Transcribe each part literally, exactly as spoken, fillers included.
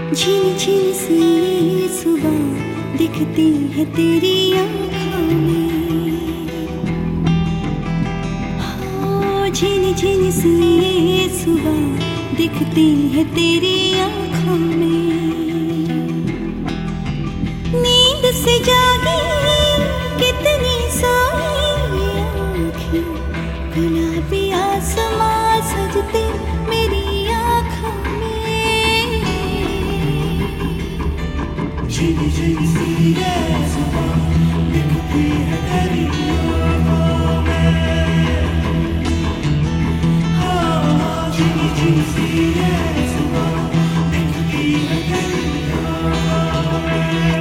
झील झील सी सुबह दिखती है तेरी आँखों में, हाँ झील झील सी सुबह दिखती है तेरी आँखों में। नींद से जागी कितनी सोई आँखें, गुलाबी आसमां सजते मेरी आँखों में। झील झील सी सुबह दिखती है तेरी आँखों में, हाँ झील झील सी सुबह दिखती है तेरी आँखों में।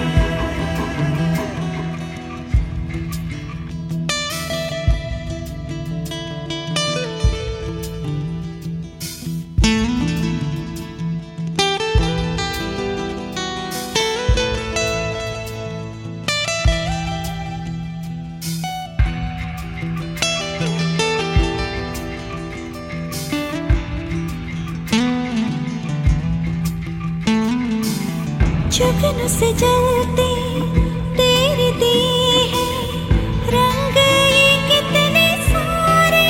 जुगनू से जलते तेरे दिए हैं रंग ये कितने सारे,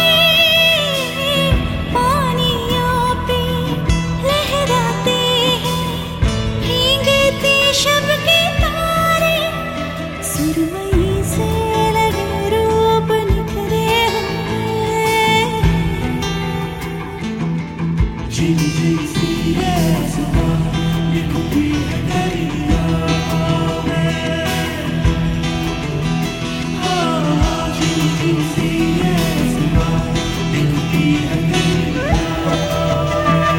पानियों पे लहराते हैं भीगते शब के तारे। सुरमई से लगे रूप निखरे हुए, झील झील सी सुबह दिखती है तेरी आँखों में, हाँ झील झील सी सुबह दिखती है तेरी आँखों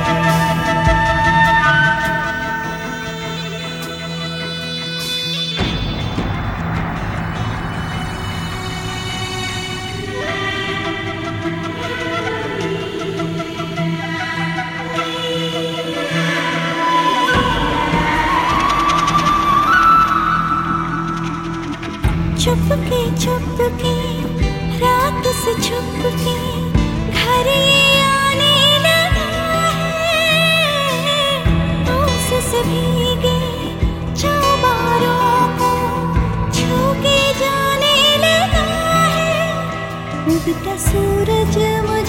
चुपके चुपके रात से छुपके घर ये आने लगा है। ओस से भीगे चौबारों को छू के जाने लगा है। उगता सूरज